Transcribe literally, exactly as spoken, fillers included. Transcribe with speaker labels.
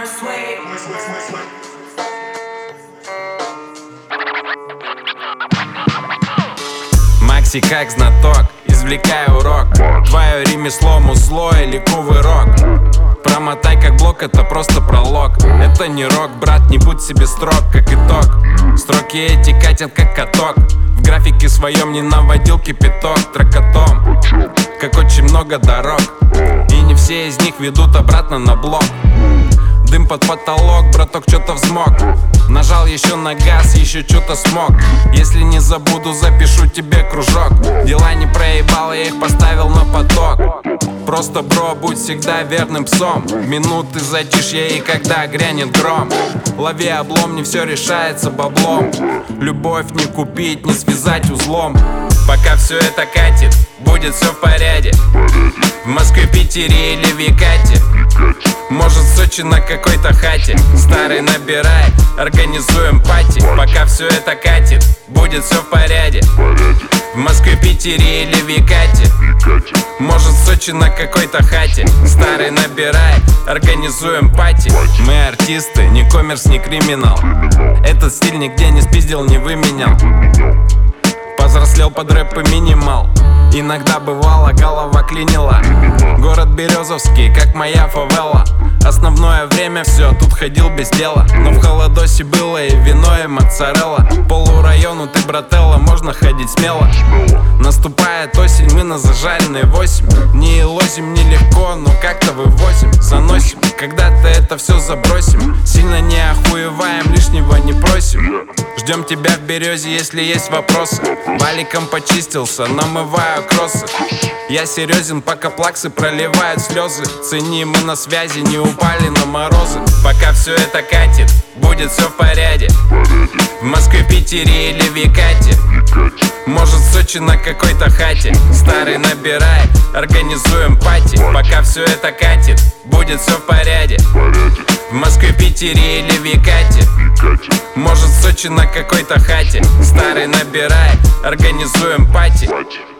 Speaker 1: Макси как знаток, извлекаю урок. Твое ремесло музло или кувырок. Промотай как блок, это просто пролог. Это не рок, брат, не будь себе строг. Как итог, строки эти катят как каток. В графике своем не наводил кипяток тракотом. Как очень много дорог, и не все из них ведут обратно на блок. Дым под потолок, браток, что-то взмок. Нажал еще на газ, еще что-то смог. Если не забуду, запишу тебе кружок. Дела не проебал, я их поставил на поток. Просто, бро, будь всегда верным псом. Минуты затишья, и когда грянет гром, лови облом, не все решается баблом. Любовь не купить, не связать узлом. Пока все это катит, будет все в порядке. В Москве, Питере или в Екате, может, в Сочи на какой-то хате. Старый набирай, организуем пати. Пока все это катит, будет все в порядке. В Москве, Питере или в Екате, может, в Сочи на какой-то хате. Старый набирай, организуем пати. Мы артисты, не коммерс, не криминал. Этот стиль нигде не спиздил, не выменял. Повзрослел под рэп и минимал. Иногда бывало, голова клинила. Город Березовский, как моя фавела. Основное время все, тут ходил без дела. Но в холодосе было и вино, и моцарелла. Полурайону ты, брателла, можно ходить смело. Наступает осень, мы на зажаренной восемь. Не лозим нелегко, но как-то вывозим. Заносим, когда-то это все забросим. Сильно не охуеваем, лишнего не просим. Ждем тебя в Березе, если есть вопросы. Валиком почистился, намываю кроссы. Я серьезен, пока плаксы проливают слезы. Цени, мы на связи, не упали на морозы. Пока все это катит, будет все в порядке. В Москве, Питере или в Екате, может, в Сочи на какой-то хате. Старый набирай, организуем пати. Пока все это катит, будет все в порядке. В Москве, Питере или в Екате, может, в Сочи на какой-то хате. Старый набирай, организуем пати.